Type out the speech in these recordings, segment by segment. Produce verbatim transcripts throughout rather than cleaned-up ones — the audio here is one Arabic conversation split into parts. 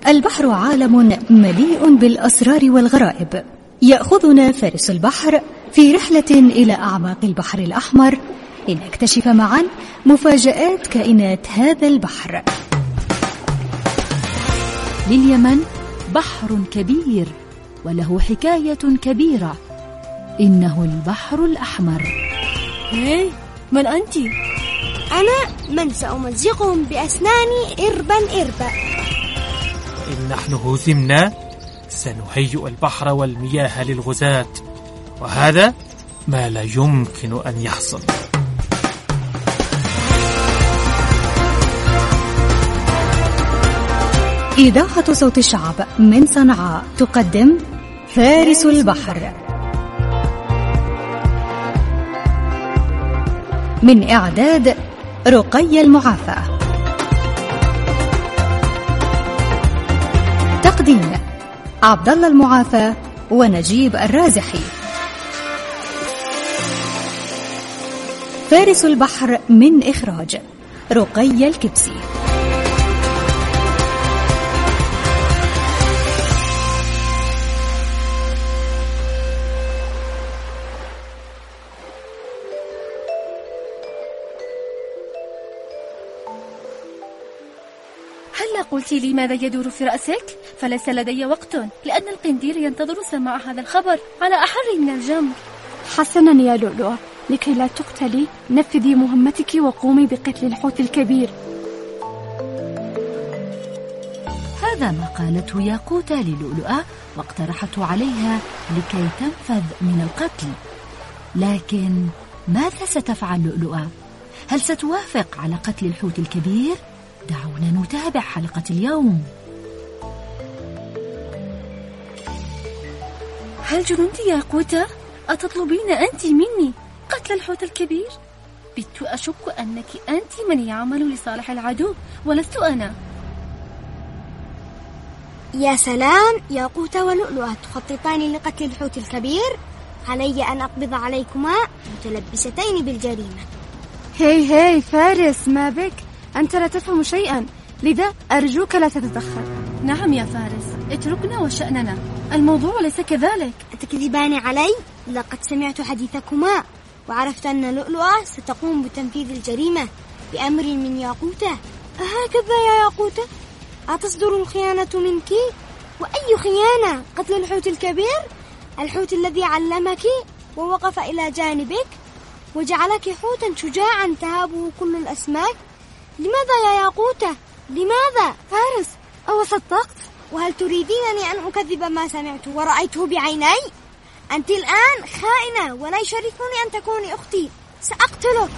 البحر عالم مليء بالأسرار والغرائب. يأخذنا فارس البحر في رحلة إلى أعماق البحر الأحمر لنكتشف معا مفاجآت كائنات هذا البحر. لليمن بحر كبير وله حكاية كبيرة، إنه البحر الأحمر. هاي، من أنت؟ أنا من سأمزقهم بأسناني إربا إربا. إن نحن هزمنا سنهيئ البحر والمياه للغزاة، وهذا ما لا يمكن أن يحصل. إذاعة صوت الشعب من صنعاء تقدم فارس البحر، من إعداد رقية المعافى، تقديم عبد الله المعافى ونجيب الرازحي. فارس البحر من إخراج رقية الكبسي. هلا قلتي لي ماذا يدور في رأسك؟ فليس لدي وقت، لأن القنديل ينتظر سماع هذا الخبر على أحر من الجمر. حسنا يا لؤلؤة، لكي لا تقتلي نفذي مهمتك وقومي بقتل الحوت الكبير. هذا ما قالته ياقوتة للؤلؤة واقترحته عليها لكي تنفذ من القتل. لكن ماذا ستفعل لؤلؤة؟ هل ستوافق على قتل الحوت الكبير؟ دعونا نتابع حلقة اليوم. هل جننت يا ياقوتة؟ أتطلبين أنت مني قتل الحوت الكبير؟ بت أشك أنك أنت من يعمل لصالح العدو ولست أنا. يا سلام، ياقوتة ولؤلؤة تخططان لقتل الحوت الكبير؟ علي أن أقبض عليكما متلبستين بالجريمة. هاي هاي فارس، ما بك؟ أنت لا تفهم شيئا، لذا أرجوك لا تتدخل. نعم يا فارس، اتركنا وشأننا، الموضوع ليس كذلك. أتكذبان علي؟ لقد سمعت حديثكما وعرفت أن لؤلؤة ستقوم بتنفيذ الجريمة بأمر من ياقوتة. أهكذا يا ياقوتة؟ أتصدر الخيانة منك؟ وأي خيانة؟ قتل الحوت الكبير؟ الحوت الذي علمك ووقف إلى جانبك وجعلك حوتا شجاعا تهابه كل الأسماك؟ لماذا يا ياقوتة؟ لماذا؟ فارس، أو صدقت؟ وهل تريدينني أن أكذب ما سمعت ورأيته بعيني؟ أنت الآن خائنة ولا يشرفني أن تكوني أختي، سأقتلك.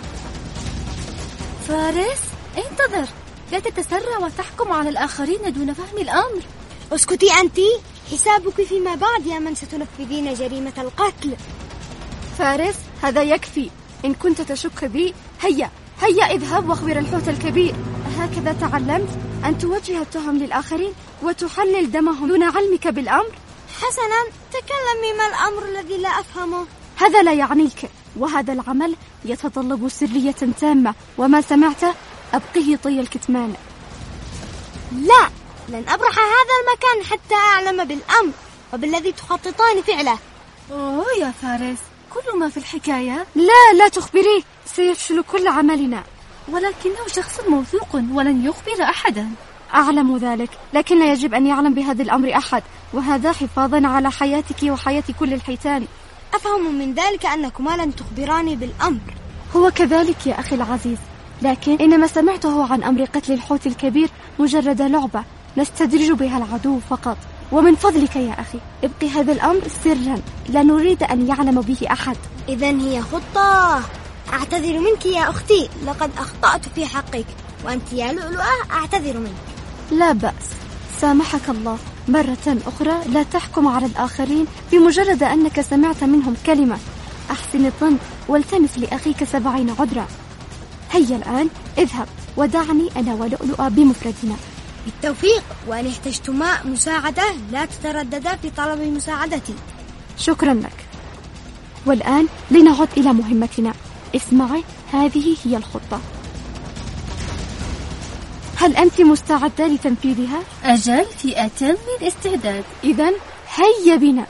فارس انتظر، لا تتسرع وتحكم على الآخرين دون فهم الأمر. اسكتي أنت، حسابك فيما بعد يا من ستنفذين جريمة القتل. فارس، هذا يكفي. إن كنت تشك بي، هيا هيا اذهب واخبر الحوت الكبير. هكذا تعلمت أن توجه التهم للآخرين وتحلل دمهم دون علمك بالأمر؟ حسنا، تكلمي. ما الأمر الذي لا أفهمه؟ هذا لا يعنيك، وهذا العمل يتطلب سرية تامة، وما سمعته أبقيه طي الكتمان. لا، لن أبرح هذا المكان حتى أعلم بالأمر وبالذي تخططان فعله. أوه يا فارس، كل ما في الحكاية. لا لا تخبريه، سيفشل كل عملنا. ولكنه شخص موثوق ولن يخبر أحدا. أعلم ذلك، لكن لا يجب أن يعلم بهذا الأمر أحد، وهذا حفاظا على حياتك وحياة كل الحيتان. أفهم من ذلك أنكما لن تخبراني بالأمر. هو كذلك يا أخي العزيز، لكن إنما سمعته عن أمر قتل الحوت الكبير مجرد لعبة نستدرج بها العدو فقط. ومن فضلك يا أخي ابقي هذا الأمر سرا، لا نريد أن يعلم به أحد. إذن هي خطة. أعتذر منك يا أختي، لقد أخطأت في حقك، وأنت يا لؤلؤة أعتذر منك. لا بأس، سامحك الله. مرة أخرى لا تحكم على الآخرين بمجرد أنك سمعت منهم كلمة. أحسن الظن والتمس لأخيك سبعين عذرا. هيا الآن اذهب ودعني أنا ولؤلؤة بمفردنا. بالتوفيق، وأن احتجتما مساعدة لا تترددا في طلب مساعدتي. شكرا لك. والآن لنعد إلى مهمتنا. اسمعي، هذه هي الخطة. هل أنت مستعدة لتنفيذها؟ أجل، في أتم الاستعداد. إذن هيا بنا.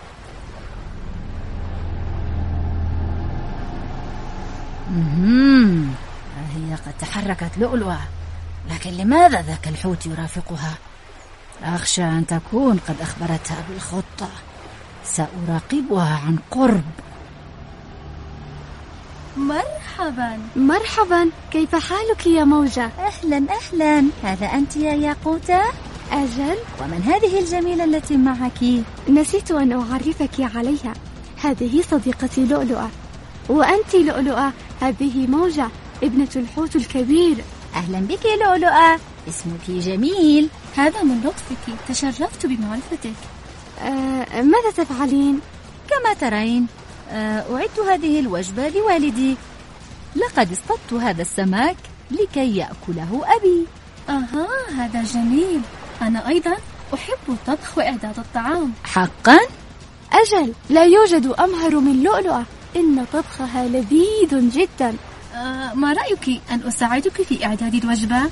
مم. هي قد تحركت لؤلؤة، لكن لماذا ذاك الحوت يرافقها؟ أخشى أن تكون قد أخبرتها بالخطة. سأراقبها عن قرب. مرحبا. مرحبا، كيف حالك يا موجة؟ أهلا أهلا، هذا أنت يا ياقوتة؟ أجل. ومن هذه الجميلة التي معك؟ نسيت أن أعرفك عليها، هذه صديقتي لؤلؤة. وأنت لؤلؤة، هذه موجة ابنة الحوت الكبير. أهلا بك لؤلؤة، اسمك جميل. هذا من لطفك، تشرفت بمعرفتك. آه، ماذا تفعلين؟ كما ترين، آه، أعدت هذه الوجبة لوالدي. لقد اصطدت هذا السمك لكي يأكله أبي. أها، هذا جميل. أنا أيضا أحب الطبخ وإعداد الطعام. حقا؟ أجل، لا يوجد أمهر من لؤلؤة، إن طبخها لذيذ جدا. آه، ما رأيك أن أساعدك في إعداد الوجبة؟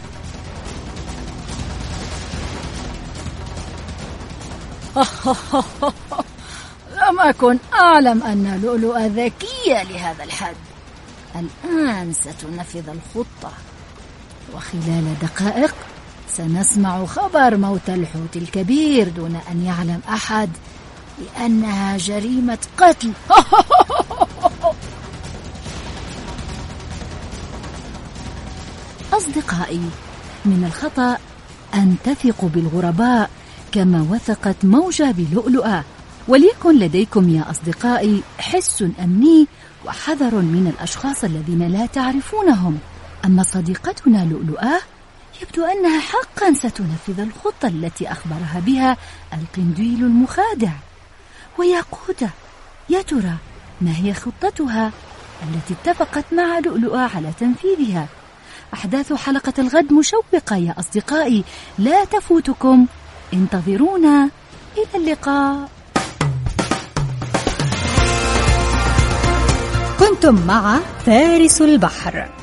لم أكن أعلم أن لؤلؤة ذكية لهذا الحد. الآن ستنفذ الخطة، وخلال دقائق سنسمع خبر موت الحوت الكبير دون أن يعلم أحد بأنها جريمة قتل. أصدقائي، من الخطأ أن تثقوا بالغرباء كما وثقت موجة بلؤلؤة. وليكن لديكم يا أصدقائي حس أمني وحذر من الأشخاص الذين لا تعرفونهم. أما صديقتنا لؤلؤة، يبدو أنها حقا ستنفذ الخطة التي أخبرها بها القنديل المخادع. وياقوتة، يا ترى ما هي خطتها التي اتفقت مع لؤلؤة على تنفيذها؟ أحداث حلقة الغد مشوقة يا أصدقائي، لا تفوتكم. انتظرونا، إلى اللقاء. كنتم مع فارس البحر.